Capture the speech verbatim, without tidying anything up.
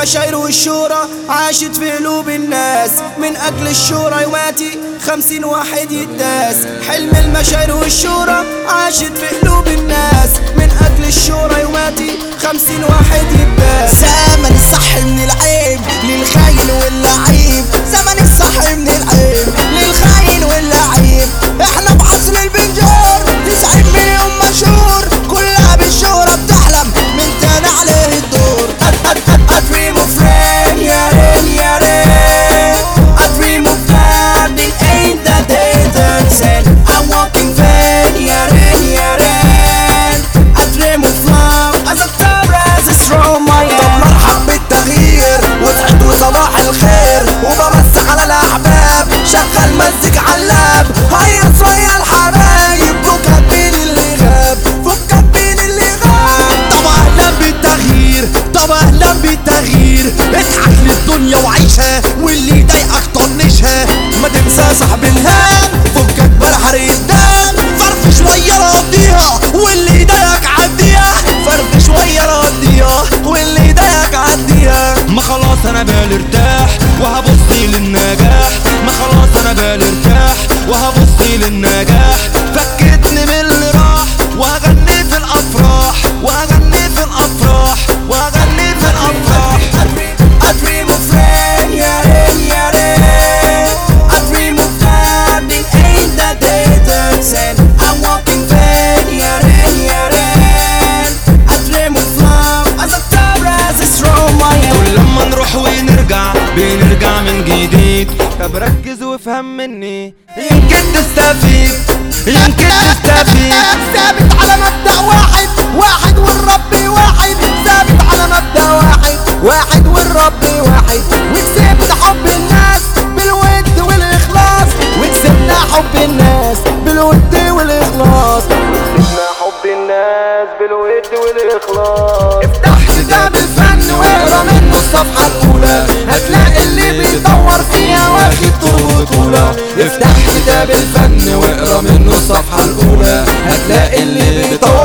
المشاعر والشورى عاشت في قلوب الناس، من أجل الشورى يواتي خمسين واحد يداس. حلم المشاعر والشورى عاشت في قلوب الناس، من أجل الشورى يواتي خمسين واحد يداس. زمن الصح من العيب للخاين واللعيب، زمن الصح من العيب للخاين واللعيب. احنا بعصر البنجار تسعين مليون مشهور، كلها بالشهرة بتحلم من تاني عليه الدور. A dream of rain, يا ريت يا ريت. A dream of garden ain't that they don't say. I'm walking vain, يا ريت يا ريت. A dream of love as a terrace is from my طب مرحب بالتغيير وسعد وصباح الخير، وبمس على الأحباب شغل مزيك علاب. هيص ويا الحبايب فكك بين اللي غاب، فكك بين اللي غاب. طب أهلا بالتغيير، طب أهلا بالتغيير. اضحك للدنيا وعيشها، واللي يضايقك طنشها. ما تنسى صاحب الهام، فكك برحر الدم. فرف شوية راضيها واللي يضايقك عديها، فرف شوية راضيها واللي يضايقك عديها. ما خلاص انا بالي ارتاح وهبص للنجاح، ما خلاص انا بالي ارتاح وهبص للنجاح. فكتني من اللي راح وهغني في الافراح، وهغني في الافراح، وهغني في الافراح. A dream of rain, يا ريت يا ريت. A dream of garden ain't that they don't say. I'm walking vain, يا ريت يا ريت. A dream of love as a terrace is from my head. كل لما نروح ونرجع بنرجع من جديد. طب ركز وافهم مني يمكن تستفيد، يمكن تستفيد. ثابت على مبدأ واحد، واحد والرب واحد. ثابت على مبدأ واحد، واحد والرب واحد. وكسبنا حب الناس بالود والإخلاص، وكسبنا حب الناس بالود والإخلاص. كسبنا حب الناس بالود والإخلاص. افتح كتاب الفن واقرا منه الصفحة الأولى، هتلاقي اللي بيدور فيها واخد طول بطولة. افتح كتاب الفن واقرا منه الصفحة الأولى، هتلاقي اللي بيدور